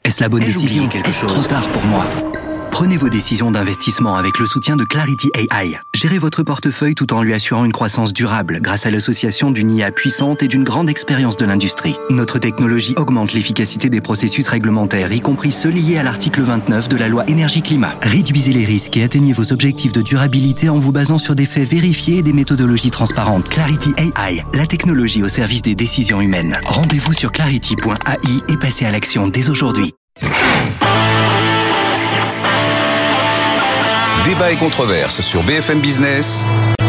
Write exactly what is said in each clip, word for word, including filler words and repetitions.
Est-ce la bonne Ai-je décision? oublié quelque Est-ce chose? trop tard pour moi? Prenez vos décisions d'investissement avec le soutien de Clarity A I. Gérez votre portefeuille tout en lui assurant une croissance durable grâce à l'association d'une I A puissante et d'une grande expérience de l'industrie. Notre technologie augmente l'efficacité des processus réglementaires, y compris ceux liés à l'article vingt-neuf de la loi énergie-climat. Réduisez les risques et atteignez vos objectifs de durabilité en vous basant sur des faits vérifiés et des méthodologies transparentes. Clarity A I, la technologie au service des décisions humaines. Rendez-vous sur clarity point A I et passez à l'action dès aujourd'hui. Débat et controverse sur B F M Business.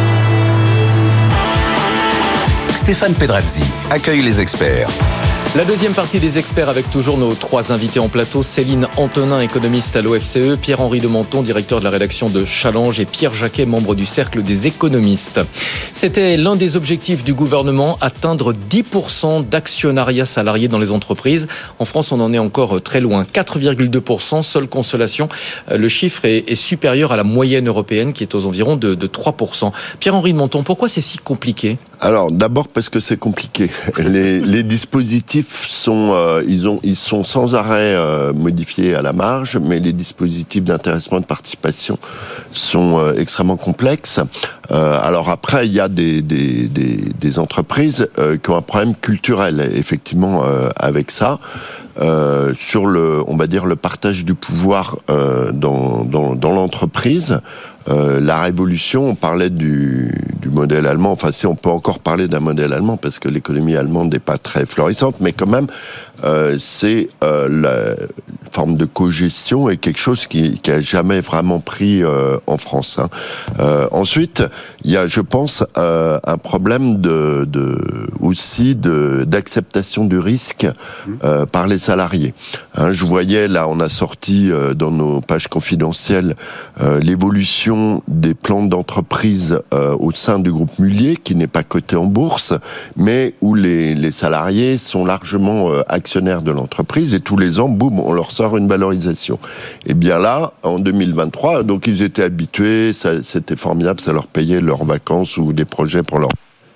Stéphane Pedrazzi accueille les experts. La deuxième partie des experts avec toujours nos trois invités en plateau. Céline Antonin, économiste à l'O F C E, Pierre-Henri de Menton, directeur de la rédaction de Challenge, et Pierre Jacquet, membre du Cercle des économistes. C'était l'un des objectifs du gouvernement, atteindre dix pour cent d'actionnariat salarié dans les entreprises. En France, on en est encore très loin. quatre virgule deux pour cent, seule consolation. Le chiffre est, est supérieur à la moyenne européenne qui est aux environs de, de trois pour cent. Pierre-Henri de Menton, pourquoi c'est si compliqué ? Alors, d'abord parce que c'est compliqué. Les, les dispositifs sont, euh, ils ont, ils sont sans arrêt euh, modifiés à la marge, mais les dispositifs d'intéressement de participation sont euh, extrêmement complexes. Euh, alors après, il y a des, des, des, des entreprises euh, qui ont un problème culturel, effectivement, euh, avec ça. Euh, sur le, on va dire, le partage du pouvoir euh, dans, dans, dans l'entreprise. Euh, la révolution, on parlait du, du modèle allemand, enfin si on peut encore parler d'un modèle allemand parce que l'économie allemande n'est pas très florissante, mais quand même euh, c'est euh, la forme de cogestion est quelque chose qui, qui a jamais vraiment pris euh, en France. Hein. Euh, ensuite, il y a, je pense, euh, un problème de, de aussi de d'acceptation du risque euh, par les salariés. Hein, je voyais là, on a sorti euh, dans nos pages confidentielles euh, l'évolution des plans d'entreprise euh, au sein du groupe Mullier, qui n'est pas coté en bourse, mais où les, les salariés sont largement euh, actionnaires de l'entreprise, et tous les ans, boum, on leur sort une valorisation. Et bien là, en deux mille vingt-trois, donc ils étaient habitués, ça, c'était formidable, ça leur payait leurs vacances ou des projets pour leur...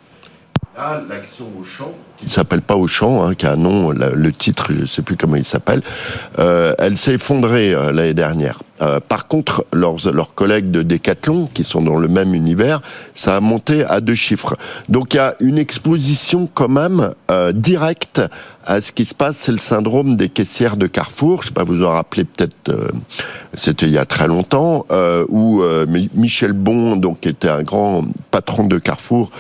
Là, l'action Auchan, qui ne s'appelle pas Auchan, hein, qui a un nom, le, le titre, je ne sais plus comment il s'appelle, euh, elle s'est effondrée euh, l'année dernière. Euh, par contre, leurs, leurs collègues de Decathlon, qui sont dans le même univers, ça a monté à deux chiffres. Donc il y a une exposition quand même euh, directe à ce qui se passe. C'est le syndrome des caissières de Carrefour. Je ne sais pas, vous en rappelez peut-être, euh, c'était il y a très longtemps, euh, où euh, Michel Bon, donc, qui était un grand patron de Carrefour,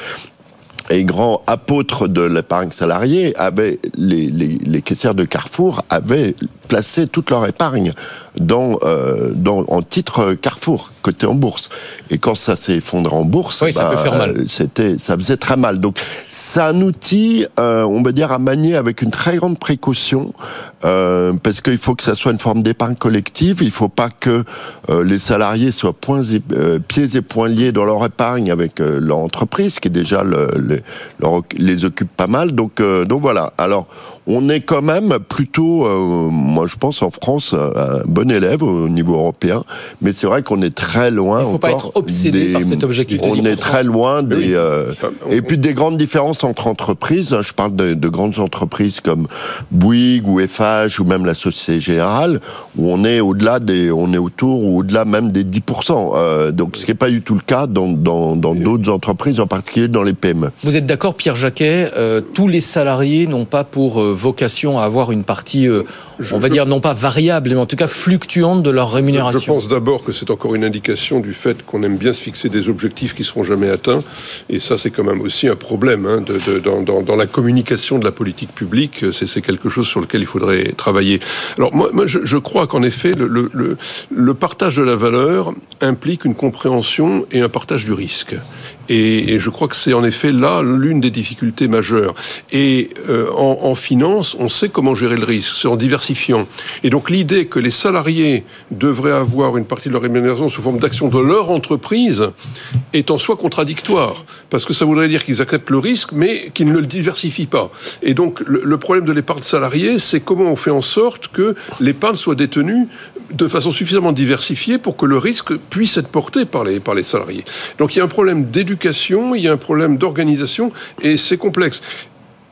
et grand apôtre de l'épargne salariée, avait les, les, les caissières de Carrefour avaient placé toute leur épargne dans, euh, dans en titre Carrefour, coté en bourse. Et quand ça s'est effondré en bourse, oui, ça bah, peut faire mal. C'était, ça faisait très mal. Donc, c'est un outil, euh, on va dire, à manier avec une très grande précaution, euh, parce qu'il faut que ça soit une forme d'épargne collective. Il faut pas que euh, les salariés soient poings et, euh, pieds et poings liés dans leur épargne avec euh, leur entreprise, qui est déjà le, le, leur, les occupe pas mal. Donc, euh, donc voilà. Alors, on est quand même plutôt, euh, moi je pense en France, un bon élève au niveau européen, mais c'est vrai qu'on est très loin. Il ne faut pas être obsédé des, par cet objectif. On est très loin des, oui. euh, et puis des grandes différences entre entreprises. Je parle de, de grandes entreprises comme Bouygues ou F H ou même la Société Générale, où on est au-delà des, on est autour ou au-delà même des dix pour cent. Euh, donc ce qui n'est pas du tout le cas dans, dans, dans d'autres entreprises, en particulier dans les P M E. Vous êtes d'accord, Pierre Jacquet, euh, tous les salariés n'ont pas pour euh, vocation à avoir une partie, euh, je, on va je, dire, non pas variable, mais en tout cas fluctuante de leur rémunération. Je pense d'abord que c'est encore une indication du fait qu'on aime bien se fixer des objectifs qui ne seront jamais atteints. Et ça, c'est quand même aussi un problème hein, de, de, dans, dans, dans la communication de la politique publique. C'est, c'est quelque chose sur lequel il faudrait travailler. Alors moi, moi je, je crois qu'en effet, le, le, le, le partage de la valeur implique une compréhension et un partage du risque. Et, et je crois que c'est en effet là l'une des difficultés majeures. Et euh, en, en finance, on sait comment gérer le risque, c'est en diversifiant. Et donc l'idée que les salariés devraient avoir une partie de leur rémunération sous forme d'action de leur entreprise est en soi contradictoire. Parce que ça voudrait dire qu'ils acceptent le risque, mais qu'ils ne le diversifient pas. Et donc le, le problème de l'épargne salariée, c'est comment on fait en sorte que l'épargne soit détenue de façon suffisamment diversifiée pour que le risque puisse être porté par les, par les salariés. Donc il y a un problème d'éducation, il y a un problème d'organisation, et c'est complexe.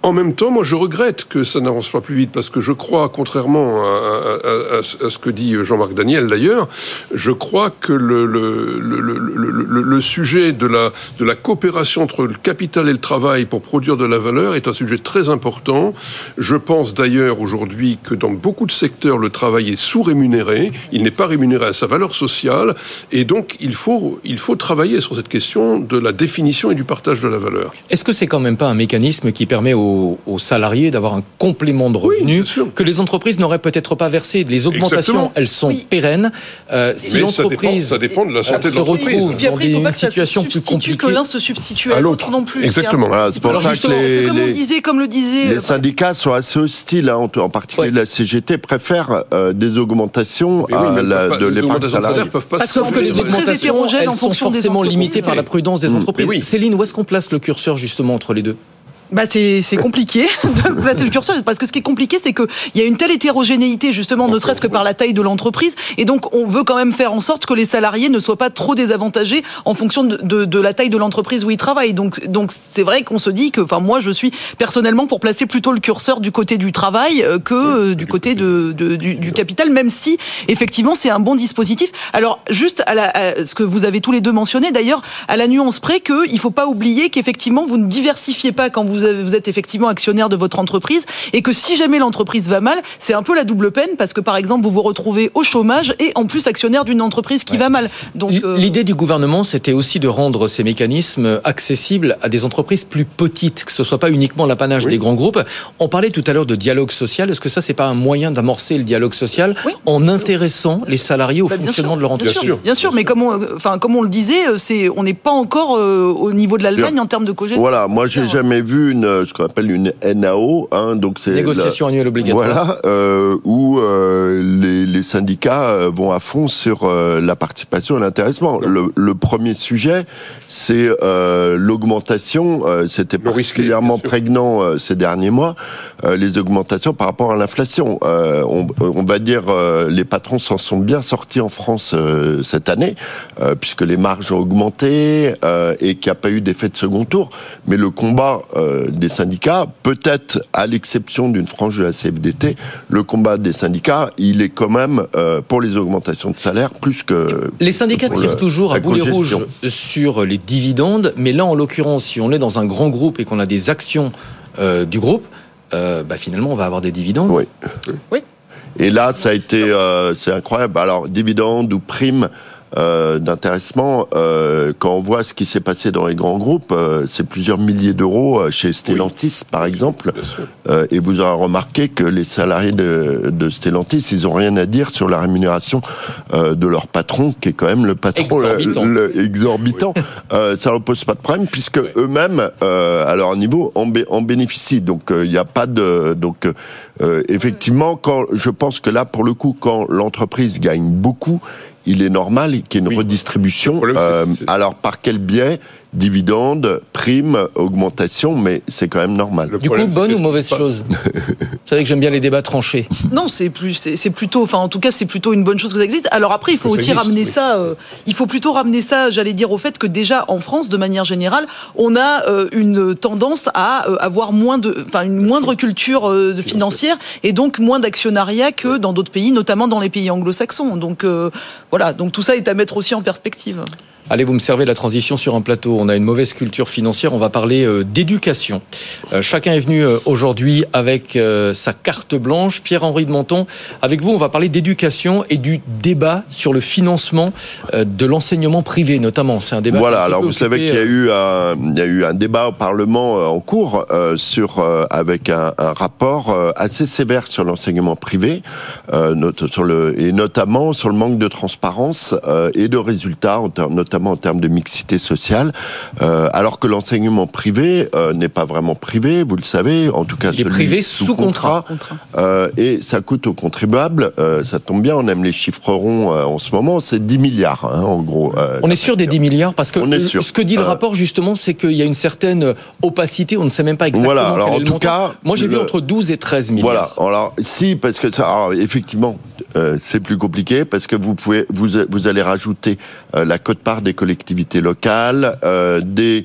En même temps, moi, je regrette que ça n'avance pas plus vite, parce que je crois, contrairement à, à, à, à ce que dit Jean-Marc Daniel d'ailleurs, je crois que le, le, le, le, le, le sujet de la, de la coopération entre le capital et le travail pour produire de la valeur est un sujet très important. Je pense d'ailleurs aujourd'hui que dans beaucoup de secteurs, le travail est sous-rémunéré, il n'est pas rémunéré à sa valeur sociale, et donc il faut, il faut travailler sur cette question de la définition et du partage de la valeur. Est-ce que c'est quand même pas un mécanisme qui permet aux, aux salariés d'avoir un complément de revenus oui, que les entreprises n'auraient peut-être pas versé? Les augmentations, exactement. Elles sont oui. pérennes. Euh, si Mais l'entreprise ça dépend, ça dépend de la santé euh, de l'entreprise. se retrouve dans des, une situation plus compliquée, que l'un se substitue à, à l'autre non plus. Exactement. Voilà, c'est pour Alors ça que les, comme on disait, comme le disait, les syndicats sont assez hostiles, hein, en particulier ouais. la C G T préfère euh, des augmentations oui, à la, pas, de l'épargne salariée. Sauf que les augmentations, elles sont forcément limitées par la prudence des entreprises. Oui. Céline, où est-ce qu'on place le curseur justement entre les deux? Bah c'est c'est compliqué de placer le curseur, parce que ce qui est compliqué, c'est que il y a une telle hétérogénéité justement, ne serait-ce que par la taille de l'entreprise, et donc on veut quand même faire en sorte que les salariés ne soient pas trop désavantagés en fonction de de, de la taille de l'entreprise où ils travaillent. Donc donc c'est vrai qu'on se dit que, enfin moi je suis personnellement pour placer plutôt le curseur du côté du travail que du côté de, de du, du capital, même si effectivement c'est un bon dispositif. Alors juste à, la, à ce que vous avez tous les deux mentionné d'ailleurs, à la nuance près que il faut pas oublier qu'effectivement vous ne diversifiez pas quand vous vous êtes effectivement actionnaire de votre entreprise, et que si jamais l'entreprise va mal, c'est un peu la double peine, parce que par exemple vous vous retrouvez au chômage et en plus actionnaire d'une entreprise qui ouais. va mal. Donc euh... l'idée du gouvernement, c'était aussi de rendre ces mécanismes accessibles à des entreprises plus petites, que ce soit pas uniquement l'apanage oui. des grands groupes. On parlait tout à l'heure de dialogue social. Est-ce que ça, c'est pas un moyen d'amorcer le dialogue social oui. en intéressant les salariés au bah, fonctionnement sûr, de leur entreprise? Bien sûr, bien sûr, mais comme on, enfin comme on le disait, c'est on n'est pas encore euh, au niveau de l'Allemagne bien. En termes de cogestion. Voilà, moi j'ai jamais vu une, ce qu'on appelle une N A O, hein, donc c'est négociation la, annuelle obligatoire. Voilà, euh, où euh, les, les syndicats vont à fond sur euh, la participation et l'intéressement. Le, le premier sujet, c'est euh, l'augmentation. Euh, c'était le particulièrement risqué, prégnant euh, ces derniers mois. Euh, les augmentations par rapport à l'inflation. Euh, on, on va dire, euh, les patrons s'en sont bien sortis en France euh, cette année, euh, puisque les marges ont augmenté euh, et qu'il n'y a pas eu d'effet de second tour. Mais le combat euh, des syndicats, peut-être à l'exception d'une frange de la C F D T, le combat des syndicats, il est quand même euh, pour les augmentations de salaire plus que... Les syndicats tirent le, toujours à boulet rouge sur les dividendes, mais là en l'occurrence, si on est dans un grand groupe et qu'on a des actions euh, du groupe, euh, bah, finalement on va avoir des dividendes. Oui. Oui. Et là, ça a été, euh, c'est incroyable. Alors, dividendes ou primes euh, d'intéressement, euh, quand on voit ce qui s'est passé dans les grands groupes, euh, c'est plusieurs milliers d'euros chez Stellantis, oui. par exemple. Euh, et vous aurez remarqué que les salariés de, de Stellantis, ils n'ont rien à dire sur la rémunération euh, de leur patron, qui est quand même le patron exorbitant. Le, le, exorbitant. Oui. Euh, ça ne pose pas de problème, puisque oui. eux-mêmes, euh, à leur niveau, en, bé- en bénéficient. Donc, il euh, n'y a pas de... Donc, euh, effectivement, quand je pense que là, pour le coup, quand l'entreprise gagne beaucoup, il est normal qu'il y ait une oui. redistribution. Problème, euh, c'est, c'est... Alors, par quel biais ? Dividendes, primes, augmentation, mais c'est quand même normal. Le du coup, bonne ou mauvaise chose ? Vous savez que j'aime bien les débats tranchés. Non, c'est plus, c'est, c'est plutôt, enfin, en tout cas, c'est plutôt une bonne chose que ça existe. Alors après, il faut aussi existe, ramener oui. ça. Euh, il faut plutôt ramener ça, j'allais dire, au fait que déjà en France, de manière générale, on a euh, une tendance à euh, avoir moins de, enfin, une moindre culture euh, financière et donc moins d'actionnariat que oui. dans d'autres pays, notamment dans les pays anglo-saxons. Donc euh, voilà, donc tout ça est à mettre aussi en perspective. Allez, vous me servez la transition sur un plateau. On a une mauvaise culture financière. On va parler euh, d'éducation. Euh, chacun est venu euh, aujourd'hui avec euh, sa carte blanche. Pierre-Henri de Menton, avec vous, on va parler d'éducation et du débat sur le financement euh, de l'enseignement privé, notamment. C'est un débat. Voilà. Alors, vous occupé, savez qu'il y a eu un, il y a eu un débat au Parlement euh, en cours euh, sur euh, avec un, un rapport euh, assez sévère sur l'enseignement privé, euh, not- sur le et notamment sur le manque de transparence euh, et de résultats, en ter- notamment en termes de mixité sociale, euh, alors que l'enseignement privé euh, n'est pas vraiment privé, vous le savez, en tout cas il est privé sous, sous contrat, contrat. Euh, et ça coûte aux contribuables, euh, ça tombe bien, on aime les chiffres ronds euh, en ce moment, c'est dix milliards hein, en gros. Euh, on est sûr des dix milliards parce que ce que dit le rapport justement, c'est qu'il y a une certaine opacité, on ne sait même pas exactement voilà, alors quel en est le tout montant. cas, moi j'ai le... vu entre douze et treize milliards. Voilà, alors si, parce que ça, alors, effectivement, euh, c'est plus compliqué parce que vous pouvez, vous, vous allez rajouter euh, la quote-part des collectivités locales, euh, des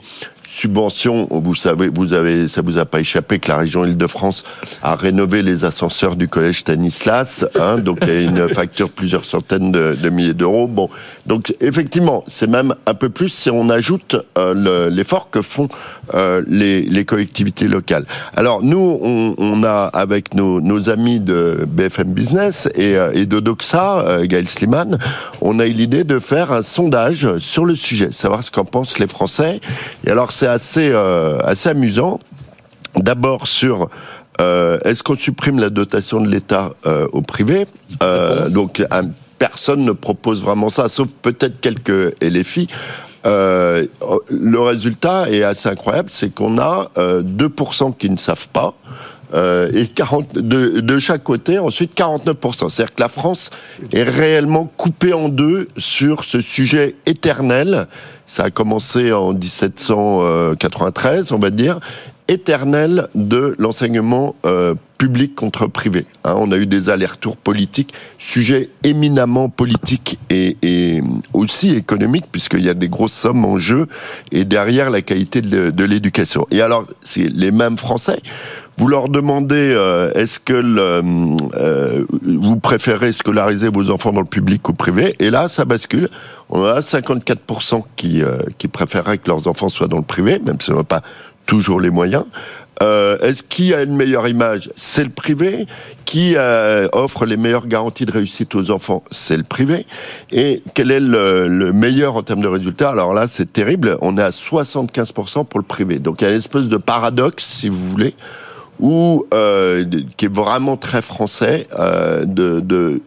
subventions, vous savez, vous avez, ça vous a pas échappé que la région Île-de-France a rénové les ascenseurs du collège Stanislas, hein, donc il y a une facture plusieurs centaines de, de milliers d'euros. Bon, donc effectivement, c'est même un peu plus si on ajoute euh, le, l'effort que font euh, les, les collectivités locales. Alors nous, on, on a avec nos, nos amis de B F M Business et, et de Doxa, euh, Gaël Sliman, on a eu l'idée de faire un sondage sur le sujet, savoir ce qu'en pensent les Français. Et alors c'est assez euh, assez amusant. D'abord sur euh, est-ce qu'on supprime la dotation de l'État euh, au privé euh, Donc un, personne ne propose vraiment ça, sauf peut-être quelques L F I. Euh, le résultat est assez incroyable, c'est qu'on a euh, deux pour cent qui ne savent pas. Euh, et quarante de, de chaque côté, ensuite quarante-neuf pour cent. C'est-à-dire que la France est réellement coupée en deux sur ce sujet éternel. Ça a commencé en dix-sept cent quatre-vingt-treize, on va dire, éternel de l'enseignement euh, public contre privé. Hein, on a eu des allers-retours politiques, sujet éminemment politique et, et aussi économique, puisqu'il y a des grosses sommes en jeu, et derrière la qualité de, de l'éducation. Et alors, c'est les mêmes Français. Vous leur demandez euh, est-ce que le, euh, vous préférez scolariser vos enfants dans le public ou privé, et là ça bascule. On a cinquante-quatre pour cent qui euh, qui préféreraient que leurs enfants soient dans le privé, même si on n'a pas toujours les moyens. Euh, est-ce qui a une meilleure image ? C'est le privé. Qui euh, offre les meilleures garanties de réussite aux enfants ? C'est le privé. Et quel est le, le meilleur en termes de résultats ? Alors là, c'est terrible. On est à soixante-quinze pour cent pour le privé. Donc il y a une espèce de paradoxe, si vous voulez, ou euh, qui est vraiment très français, euh, de, de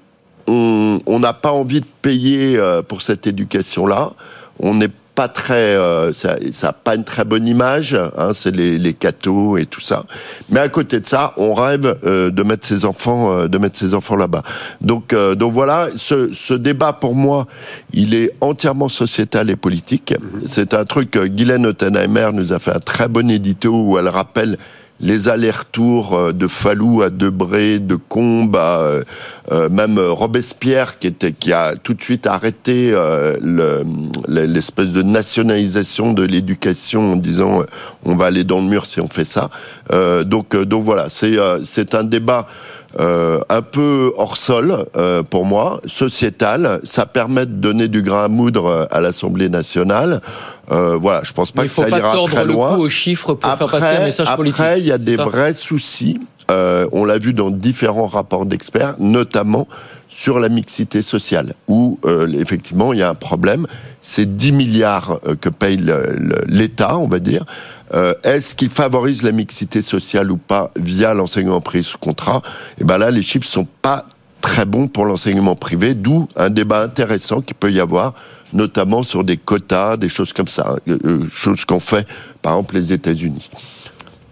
on n'a pas envie de payer euh, pour cette éducation-là. On n'est pas très, euh, ça n'a pas une très bonne image. Hein, c'est les, les cathos et tout ça. Mais à côté de ça, on rêve euh, de mettre ses enfants, euh, de mettre ses enfants là-bas. Donc, euh, donc voilà, ce, ce débat pour moi, il est entièrement sociétal et politique. C'est un truc que Guylaine Ottenheimer nous a fait un très bon édito où elle rappelle les allers-retours de Falloux à Debré, de Combes, à euh, même Robespierre qui était qui a tout de suite arrêté euh, le, l'espèce de nationalisation de l'éducation en disant euh, on va aller dans le mur si on fait ça. Euh, donc euh, donc voilà, c'est euh, c'est un débat Euh, un peu hors sol euh, pour moi, sociétal. Ça permet de donner du grain à moudre à l'Assemblée nationale. Euh, voilà, je pense pas Mais que ça ira très loin. il faut pas tordre le cou aux chiffres pour après, faire passer un message après, politique. Après, il y a des ça vrais soucis. Euh, on l'a vu dans différents rapports d'experts, notamment sur la mixité sociale, où euh, effectivement il y a un problème. C'est dix milliards que paye le, le, l'État, on va dire. Euh, est-ce qu'il favorise la mixité sociale ou pas via l'enseignement privé sous contrat ? Et ben là, les chiffres sont pas très bons pour l'enseignement privé, d'où un débat intéressant qu'il peut y avoir, notamment sur des quotas, des choses comme ça, euh, choses qu'ont fait, par exemple, les États-Unis. Réaction ?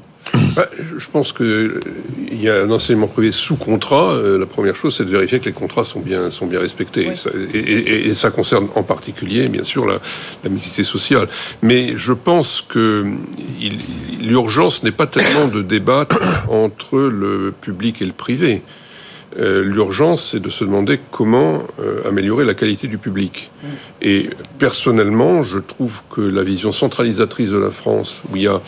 Bah, je pense qu'il y a un enseignement privé sous contrat. Euh, la première chose, c'est de vérifier que les contrats sont bien, sont bien respectés. Oui. Et, ça, et, et, et ça concerne en particulier, bien sûr, la, la mixité sociale. Mais je pense que il, l'urgence n'est pas tellement de débattre entre le public et le privé. Euh, l'urgence, c'est de se demander comment euh, améliorer la qualité du public. Mmh. Et personnellement, je trouve que la vision centralisatrice de la France, où il y a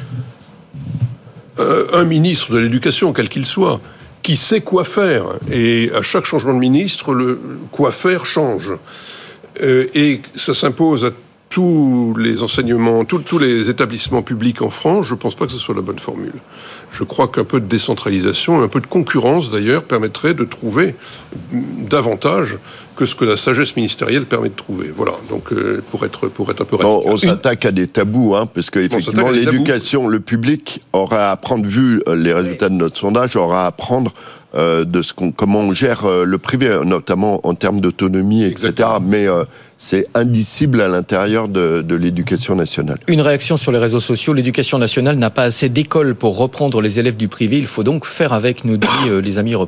un ministre de l'éducation, quel qu'il soit, qui sait quoi faire. Et à chaque changement de ministre, le quoi faire change. Euh, et ça s'impose à tous les enseignements, tous, tous les établissements publics en France. Je ne pense pas que ce soit la bonne formule. Je crois qu'un peu de décentralisation, un peu de concurrence d'ailleurs, permettrait de trouver davantage que ce que la sagesse ministérielle permet de trouver. Voilà, donc euh, pour être pour être un peu radical. On, on s'attaque à des tabous, hein, parce que effectivement bon, l'éducation, le public aura à apprendre, vu les résultats de notre sondage, aura à apprendre euh, de ce qu'on, comment on gère euh, le privé, notamment en termes d'autonomie, et cetera. Exactement. Mais euh, c'est indicible à l'intérieur de, de l'éducation nationale. Une réaction sur les réseaux sociaux. L'éducation nationale n'a pas assez d'écoles pour reprendre les élèves du privé. Il faut donc faire avec, nous dit euh, les amis européens.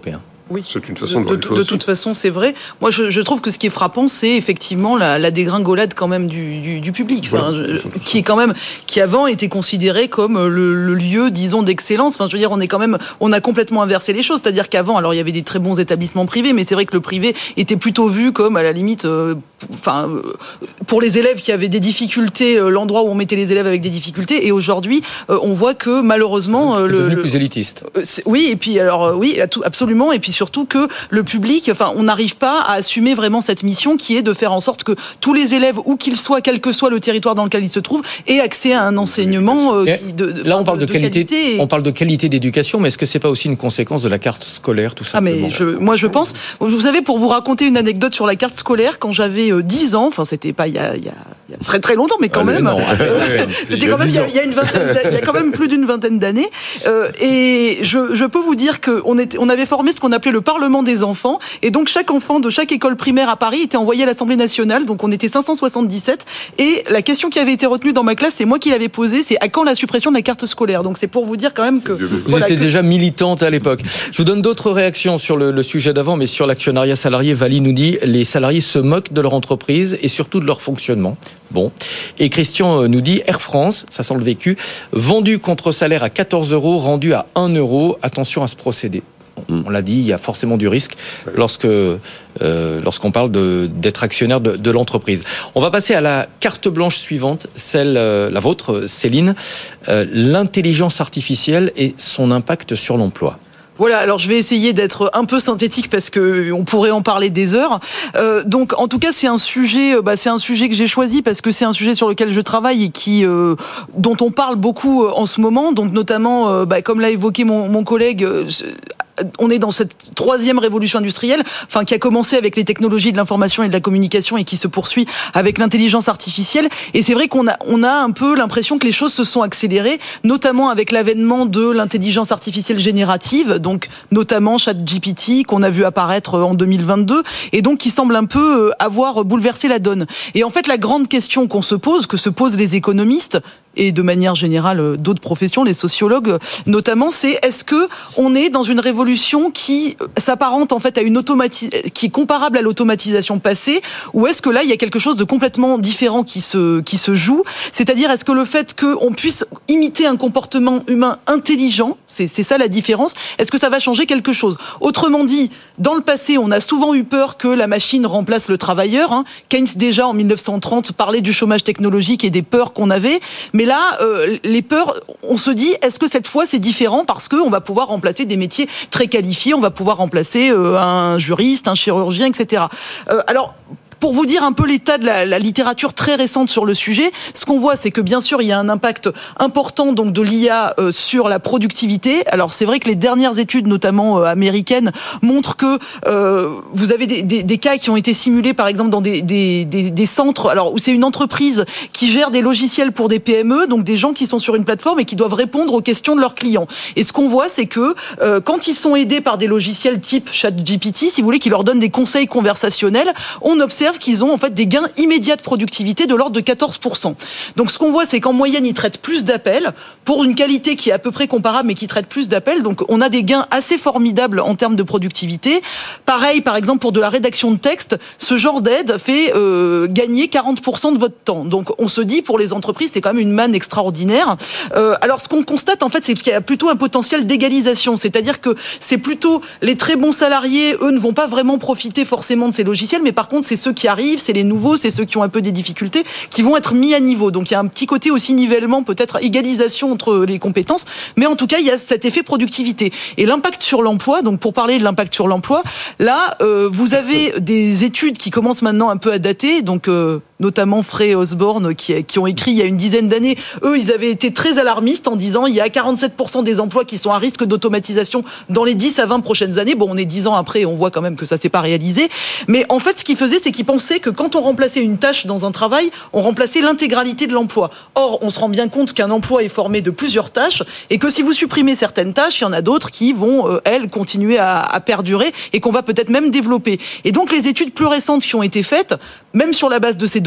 Oui. C'est une façon de, de, voir de, les choses. de toute façon, c'est vrai. Moi, je, je trouve que ce qui est frappant, c'est effectivement la, la dégringolade quand même du, du, du public, enfin, ouais, je, qui est quand même, qui avant était considéré comme le, le lieu, disons, d'excellence. Enfin, je veux dire, on est quand même, on a complètement inversé les choses. C'est-à-dire qu'avant, alors il y avait des très bons établissements privés, mais c'est vrai que le privé était plutôt vu comme à la limite, euh, enfin, euh, pour les élèves qui avaient des difficultés, euh, l'endroit où on mettait les élèves avec des difficultés. Et aujourd'hui, euh, on voit que malheureusement, c'est le, devenu le plus élitiste. Euh, oui, et puis alors euh, oui, absolument, et puis surtout que le public, enfin, on n'arrive pas à assumer vraiment cette mission qui est de faire en sorte que tous les élèves, où qu'ils soient, quel que soit le territoire dans lequel ils se trouvent, aient accès à un enseignement euh, qui, de, de, là, on parle de, de qualité, qualité et... on parle de qualité d'éducation, mais est-ce que c'est pas aussi une conséquence de la carte scolaire, tout simplement? Ah mais je, moi je pense, vous savez, pour vous raconter une anecdote sur la carte scolaire, quand j'avais euh, dix ans, enfin c'était pas il y a, il y a, il y a très très longtemps, mais quand ah, même, non, euh, c'était quand même il y, a, il y a une vingtaine, il y a quand même plus d'une vingtaine d'années, euh, et je, je peux vous dire que on était, on avait formé ce qu'on appelait le Parlement des enfants, et donc chaque enfant de chaque école primaire à Paris était envoyé à l'Assemblée nationale, donc on était cinq cent soixante-dix-sept, et la question qui avait été retenue dans ma classe, c'est moi qui l'avais posée, c'est à quand la suppression de la carte scolaire. Donc c'est pour vous dire quand même que vous voilà, étiez que... déjà militante à l'époque. Je vous donne d'autres réactions sur le, le sujet d'avant, mais sur l'actionnariat salarié. Vali nous dit les salariés se moquent de leur entreprise et surtout de leur fonctionnement. Bon. Et Christian nous dit Air France, ça sent le vécu, vendu contre salaire à quatorze euros, rendu à un euro. Attention à ce procédé. On l'a dit, il y a forcément du risque lorsque, euh, lorsqu'on parle de, d'être actionnaire de, de l'entreprise. On va passer à la carte blanche suivante, celle, euh, la vôtre, Céline. Euh, l'intelligence artificielle et son impact sur l'emploi. Voilà, alors je vais essayer d'être un peu synthétique parce que on pourrait en parler des heures. Euh, donc, en tout cas, c'est un sujet, bah, c'est un sujet que j'ai choisi parce que c'est un sujet sur lequel je travaille et qui, euh, dont on parle beaucoup en ce moment. Donc, notamment, euh, bah, comme l'a évoqué mon, mon collègue. Euh, on est dans cette troisième révolution industrielle, enfin qui a commencé avec les technologies de l'information et de la communication et qui se poursuit avec l'intelligence artificielle. Et c'est vrai qu'on a, on a un peu l'impression que les choses se sont accélérées, notamment avec l'avènement de l'intelligence artificielle générative, donc notamment ChatGPT qu'on a vu apparaître en deux mille vingt-deux et donc qui semble un peu avoir bouleversé la donne. Et en fait, la grande question qu'on se pose, que se posent les économistes, et de manière générale d'autres professions, les sociologues notamment, c'est est-ce que on est dans une révolution qui s'apparente en fait à une automatisation, qui est comparable à l'automatisation passée, ou est-ce que là il y a quelque chose de complètement différent qui se qui se joue, c'est-à-dire est-ce que le fait qu'on puisse imiter un comportement humain intelligent, c'est c'est ça la différence, est-ce que ça va changer quelque chose? Autrement dit, dans le passé, on a souvent eu peur que la machine remplace le travailleur, hein. Keynes déjà en mille neuf cent trente parlait du chômage technologique et des peurs qu'on avait, mais Mais là, euh, les peurs, on se dit, est-ce que cette fois c'est différent parce qu'on va pouvoir remplacer des métiers très qualifiés, on va pouvoir remplacer euh, un juriste, un chirurgien, et cetera. Euh, alors, pour vous dire un peu l'état de la, la littérature très récente sur le sujet, ce qu'on voit, c'est que bien sûr, il y a un impact important donc de l'I A euh, sur la productivité. Alors c'est vrai que les dernières études, notamment euh, américaines, montrent que euh, vous avez des, des, des cas qui ont été simulés, par exemple, dans des, des, des, des centres, alors où c'est une entreprise qui gère des logiciels pour des P M E, donc des gens qui sont sur une plateforme et qui doivent répondre aux questions de leurs clients. Et ce qu'on voit, c'est que euh, quand ils sont aidés par des logiciels type ChatGPT, si vous voulez, qui leur donnent des conseils conversationnels, on observe qu'ils ont en fait des gains immédiats de productivité de l'ordre de quatorze pour cent. Donc ce qu'on voit, c'est qu'en moyenne, ils traitent plus d'appels pour une qualité qui est à peu près comparable, mais qui traite plus d'appels. Donc on a des gains assez formidables en termes de productivité. Pareil, par exemple, pour de la rédaction de texte, ce genre d'aide fait euh, gagner quarante pour cent de votre temps. Donc on se dit, pour les entreprises, c'est quand même une manne extraordinaire. Euh, alors ce qu'on constate, en fait, c'est qu'il y a plutôt un potentiel d'égalisation. C'est-à-dire que c'est plutôt les très bons salariés, eux, ne vont pas vraiment profiter forcément de ces logiciels, mais par contre, c'est ceux qui arrivent, c'est les nouveaux, c'est ceux qui ont un peu des difficultés, qui vont être mis à niveau. Donc il y a un petit côté aussi nivellement, peut-être égalisation entre les compétences, mais en tout cas il y a cet effet productivité. Et l'impact sur l'emploi, donc pour parler de l'impact sur l'emploi, là euh, vous avez des études qui commencent maintenant un peu à dater, donc euh, notamment Frey et Osborne qui, qui ont écrit il y a une dizaine d'années, eux ils avaient été très alarmistes en disant il y a quarante-sept pour cent des emplois qui sont à risque d'automatisation dans les dix à vingt prochaines années. Bon, on est dix ans après, on voit quand même que ça s'est pas réalisé, mais en fait ce qu'ils faisaient, c'est qu'ils pensaient que quand on remplaçait une tâche dans un travail, on remplaçait l'intégralité de l'emploi. Or, on se rend bien compte qu'un emploi est formé de plusieurs tâches et que si vous supprimez certaines tâches, il y en a d'autres qui vont, euh, elles, continuer à, à perdurer et qu'on va peut-être même développer. Et donc, les études plus récentes qui ont été faites, même sur la base de ces données,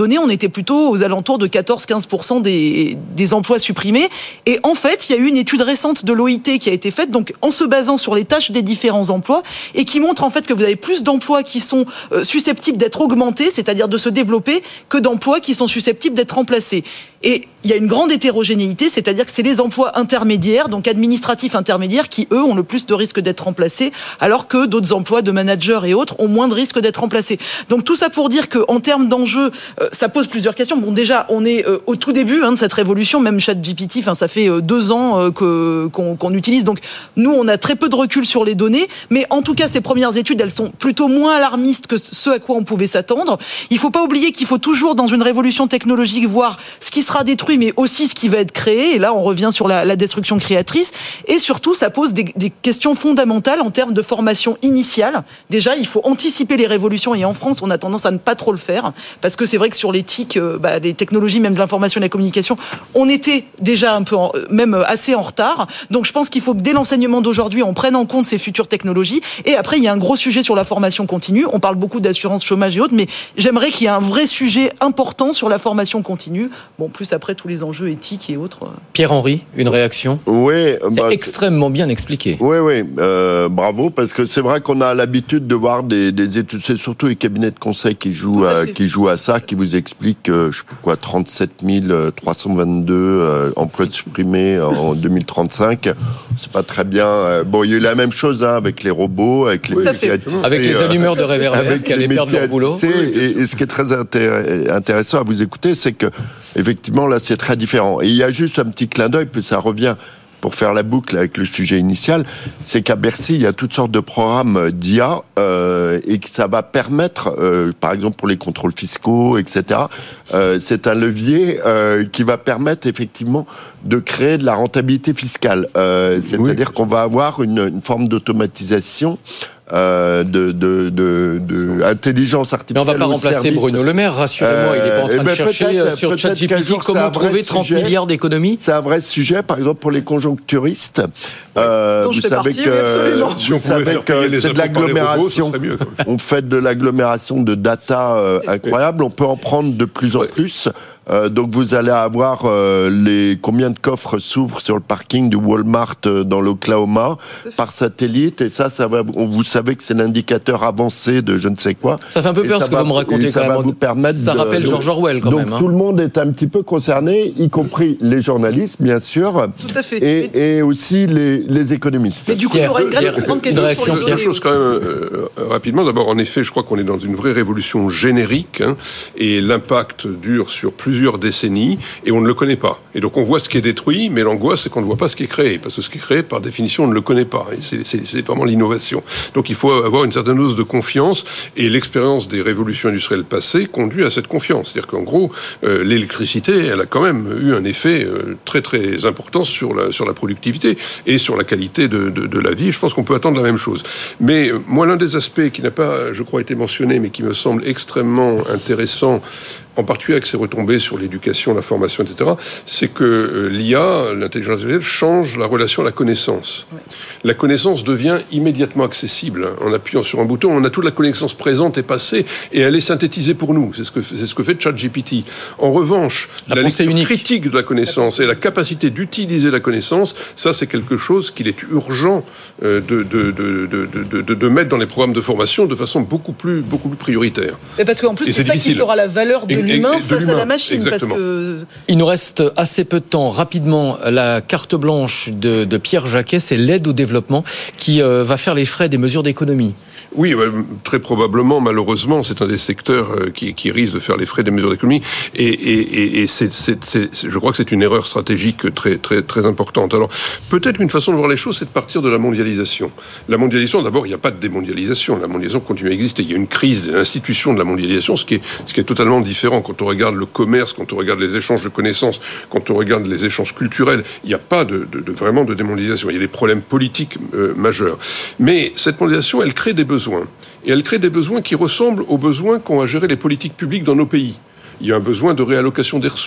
données, on était plutôt aux alentours de quatorze à quinze pour cent des, des emplois supprimés. Et en fait, il y a eu une étude récente de l'O I T qui a été faite, donc en se basant sur les tâches des différents emplois, et qui montre en fait que vous avez plus d'emplois qui sont euh, susceptibles d'être augmentés, c'est-à-dire de se développer, que d'emplois qui sont susceptibles d'être remplacés. Et il y a une grande hétérogénéité, c'est-à-dire que c'est les emplois intermédiaires, donc administratifs intermédiaires, qui eux ont le plus de risques d'être remplacés, alors que d'autres emplois de managers et autres ont moins de risques d'être remplacés. Donc tout ça pour dire qu'en termes d'enjeux, euh, ça pose plusieurs questions. Bon, déjà, on est euh, au tout début hein, de cette révolution, même ChatGPT, enfin ça fait euh, deux ans euh, que qu'on, qu'on utilise. Donc nous, on a très peu de recul sur les données, mais en tout cas, ces premières études, elles sont plutôt moins alarmistes que ce à quoi on pouvait s'attendre. Il faut pas oublier qu'il faut toujours, dans une révolution technologique, voir ce qui sera détruit, mais aussi ce qui va être créé. Et là, on revient sur la, la destruction créatrice. Et surtout, ça pose des, des questions fondamentales en termes de formation initiale. Déjà, il faut anticiper les révolutions. Et en France, on a tendance à ne pas trop le faire. Parce que c'est vrai que sur l'éthique, euh, bah, les technologies, même de l'information et de la communication, on était déjà un peu, en, même assez en retard. Donc, je pense qu'il faut que dès l'enseignement d'aujourd'hui, on prenne en compte ces futures technologies. Et après, il y a un gros sujet sur la formation continue. On parle beaucoup d'assurance chômage et autres, mais j'aimerais qu'il y ait un vrai sujet important sur la formation continue. Bon, plus après tous les enjeux éthiques et autres. Pierre-Henri, une réaction ? Oui. C'est bah, extrêmement bien expliqué. Oui, oui, euh, bravo, parce que c'est vrai qu'on a l'habitude de voir des, des études, c'est surtout les cabinets de conseil qui jouent, à, à qui jouent à ça, qui vous expliquent, euh, je sais pas quoi, trente-sept mille trois cent vingt-deux euh, emplois supprimés en deux mille trente-cinq. C'est pas très bien. Euh, bon, il y a eu la même chose hein, avec les robots, avec les métiers à tisser, avec les allumeurs de réverbères qui allaient perdre leur boulot. Et, et ce qui est très intér- intéressant à vous écouter, c'est que effectivement là, c'est très différent. Et il y a juste un petit clin d'œil, puis ça revient. Pour faire la boucle avec le sujet initial, c'est qu'à Bercy, il y a toutes sortes de programmes d'I A euh, et que ça va permettre, euh, par exemple pour les contrôles fiscaux, et cetera, euh, c'est un levier euh, qui va permettre effectivement de créer de la rentabilité fiscale. Euh, c'est-à-dire oui. qu'on va avoir une, une forme d'automatisation Euh, de, de, de, de intelligence artificielle. Mais on ne va pas remplacer service. Bruno Le Maire, rassurez-moi, euh, il n'est pas en train de chercher sur ChatGPT comment trouver trente sujet. milliards d'économies. C'est un vrai sujet, par exemple pour les conjoncturistes. Euh, vous savez partie, que, oui, si vous savez que c'est de l'agglomération. Robots, on fait de l'agglomération de data euh, incroyable. On peut en prendre de plus en ouais. plus. Euh, donc vous allez avoir euh, les combien de coffres s'ouvrent sur le parking du Walmart euh, dans l'Oklahoma par satellite et ça, ça va. On, vous savez que c'est l'indicateur avancé de je ne sais quoi. Ça fait un peu peur ce que va, vous me racontez ça quand va même. Vous permettre ça de, rappelle donc, George Orwell quand donc même. Hein. Tout le monde est un petit peu concerné, y compris les journalistes bien sûr. Tout à fait. Et, mais... et aussi les, les économistes. Mais du coup, Pierre, il y aura une grande, grande question une réaction, sur les Deux choses quand même euh, rapidement. D'abord, en effet, je crois qu'on est dans une vraie révolution générique hein, et l'impact dure sur plusieurs décennies et on ne le connaît pas. Et donc on voit ce qui est détruit, mais l'angoisse c'est qu'on ne voit pas ce qui est créé, parce que ce qui est créé par définition on ne le connaît pas. Et c'est, c'est, c'est vraiment l'innovation. Donc il faut avoir une certaine dose de confiance, et l'expérience des révolutions industrielles passées conduit à cette confiance. C'est-à-dire qu'en gros, euh, l'électricité, elle a quand même eu un effet euh, très très important sur la sur la productivité et sur la qualité de, de, de la vie. Je pense qu'on peut attendre la même chose. Mais euh, moi, l'un des aspects qui n'a pas, je crois, été mentionné, mais qui me semble extrêmement intéressant, en particulier avec ses retombées sur l'éducation, la formation, et cetera, c'est que euh, l'I A, l'intelligence artificielle, change la relation à la connaissance. Ouais. La connaissance devient immédiatement accessible. En appuyant sur un bouton, on a toute la connaissance présente et passée, et elle est synthétisée pour nous. C'est ce que, c'est ce que fait ChatGPT. En revanche, la, la pensée unique. critique de la connaissance et la capacité d'utiliser la connaissance, ça, c'est quelque chose qu'il est urgent euh, de, de, de, de, de, de mettre dans les programmes de formation de façon beaucoup plus, beaucoup plus prioritaire. Mais parce qu'en plus, et c'est, c'est ça qui fera la valeur de et, l'humain et, et de face l'humain. à la machine. Parce que... Il nous reste assez peu de temps. Rapidement, la carte blanche de, de Pierre Jacquet, c'est l'aide au développement qui euh, va faire les frais des mesures d'économie. Oui, très probablement, malheureusement, c'est un des secteurs qui, qui risque de faire les frais des mesures d'économie. Et, et, et c'est, c'est, c'est, je crois que c'est une erreur stratégique très, très, très importante. Alors, peut-être qu'une façon de voir les choses, c'est de partir de la mondialisation. La mondialisation, d'abord, il n'y a pas de démondialisation. La mondialisation continue à exister. Il y a une crise de l'institution de la mondialisation, ce qui est, ce qui est totalement différent. Quand on regarde le commerce, quand on regarde les échanges de connaissances, quand on regarde les échanges culturels, il n'y a pas de, de, de, vraiment de démondialisation. Il y a des problèmes politiques euh, majeurs. Mais cette mondialisation, elle crée des besoins. Et elle crée des besoins qui ressemblent aux besoins qu'ont à gérer les politiques publiques dans nos pays. Il y a un besoin de réallocation des ressources.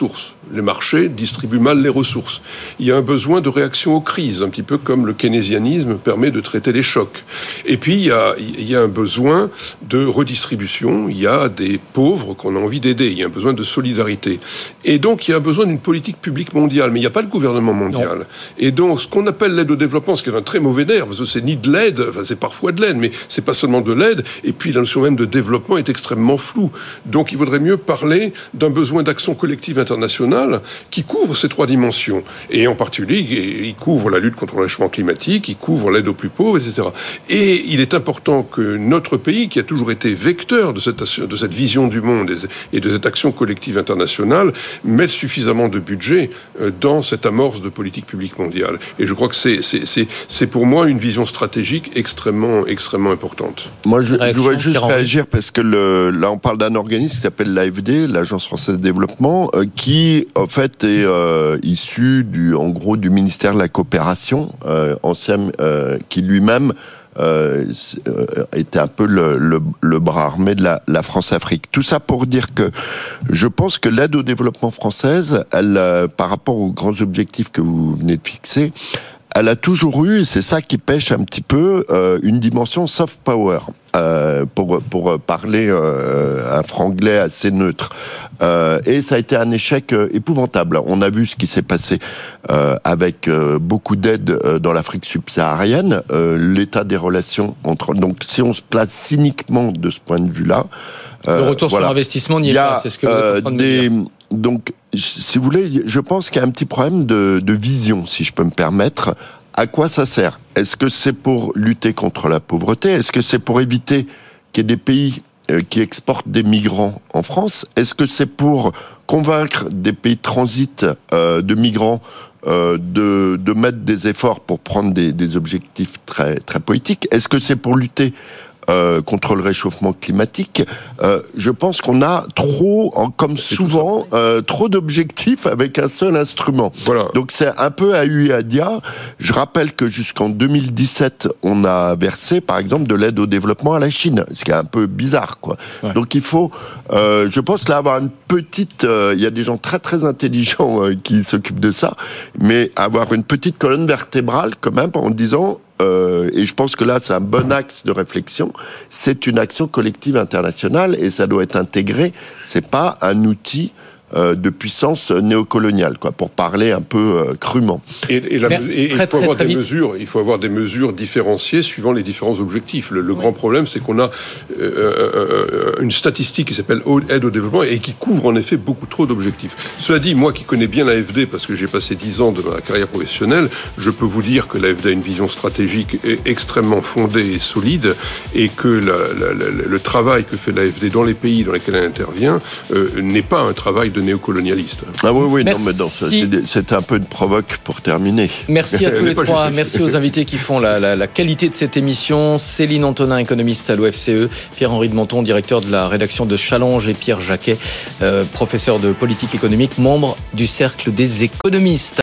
les marchés distribuent mal les ressources. Il y a un besoin de réaction aux crises, un petit peu comme le keynésianisme permet de traiter les chocs. Et puis, il y a, il y a un besoin de redistribution. Il y a des pauvres qu'on a envie d'aider. Il y a un besoin de solidarité. Et donc, il y a besoin d'une politique publique mondiale. Mais il n'y a pas de gouvernement mondial. Non. Et donc, ce qu'on appelle l'aide au développement, ce qui est un très mauvais nerf, parce que c'est ni de l'aide, enfin, c'est parfois de l'aide, mais c'est pas seulement de l'aide. Et puis, la notion même de développement est extrêmement floue. Donc, il vaudrait mieux parler d'un besoin d'action collective internationale qui couvre ces trois dimensions. Et en particulier, il couvre la lutte contre le réchauffement climatique, il couvre l'aide aux plus pauvres, et cetera. Et il est important que notre pays, qui a toujours été vecteur de cette, de cette vision du monde et de cette action collective internationale, mette suffisamment de budget dans cette amorce de politique publique mondiale. Et je crois que c'est, c'est, c'est, c'est pour moi une vision stratégique extrêmement, extrêmement importante. Moi, je, je voudrais juste réagir parce que le, là, on parle d'un organisme qui s'appelle l'A F D, l'Agence française de développement, euh, qui, en fait, est euh, issu du, en gros, du ministère de la coopération, euh, ancien, euh, qui lui-même euh, était un peu le, le, le bras armé de la, la France-Afrique. Tout ça pour dire que je pense que l'aide au développement française, elle, euh, par rapport aux grands objectifs que vous venez de fixer, elle a toujours eu, et c'est ça qui pêche un petit peu, euh, une dimension soft power, euh, pour, pour parler euh, un franglais assez neutre. Euh, et ça a été un échec euh, épouvantable. On a vu ce qui s'est passé euh, avec euh, beaucoup d'aide euh, dans l'Afrique subsaharienne, euh, l'état des relations entre... Donc si on se place cyniquement de ce point de vue-là... Euh, le retour voilà. sur investissement n'y est pas, c'est ce que vous êtes en train de des, me dire. Donc, si vous voulez, je pense qu'il y a un petit problème de, de vision, si je peux me permettre. À quoi ça sert ? Est-ce que c'est pour lutter contre la pauvreté ? Est-ce que c'est pour éviter qu'il y ait des pays qui exportent des migrants en France ? Est-ce que c'est pour convaincre des pays de transit euh, de migrants euh, de, de mettre des efforts pour prendre des, des objectifs très, très politiques ? Est-ce que c'est pour lutter Euh, contre le réchauffement climatique? euh, Je pense qu'on a trop, en, comme c'est souvent, euh, trop d'objectifs avec un seul instrument. Voilà. Donc c'est un peu à hu et à dia. Je rappelle que jusqu'en deux mille dix-sept, on a versé, par exemple, de l'aide au développement à la Chine, ce qui est un peu bizarre, quoi. Ouais. Donc il faut, euh, je pense, là avoir une petite. Euh, il y a des gens très très intelligents euh, qui s'occupent de ça, mais avoir une petite colonne vertébrale quand même en disant. Euh, et je pense que là, c'est un bon axe de réflexion. C'est une action collective internationale et ça doit être intégré. C'est pas un outil euh, de puissance néocoloniale, quoi, pour parler un peu euh, crûment. Et, et, la, et il faut très, avoir très des vite. mesures. Il faut avoir des mesures différenciées suivant les différents objectifs. Le, le oui. grand problème, c'est qu'on a euh, euh, une statistique qui s'appelle aide au développement et qui couvre en effet beaucoup trop d'objectifs. Cela dit, moi qui connais bien l'A F D parce que j'ai passé dix ans de ma carrière professionnelle, je peux vous dire que l'A F D a une vision stratégique extrêmement fondée et solide et que la, la, la, le travail que fait l'A F D dans les pays dans lesquels elle intervient euh, n'est pas un travail de néocolonialiste. Ah oui, oui, Merci. non, mais non, ça, c'est, c'est un peu une provoque pour terminer. Merci à tous les trois. Justifié. Merci aux invités qui font la, la, la qualité de cette émission. Céline Antonin, économiste à l'O F C E, Pierre-Henri de Menton, directeur de la rédaction de Challenge, et Pierre Jacquet, euh, professeur de politique économique, membre du Cercle des économistes.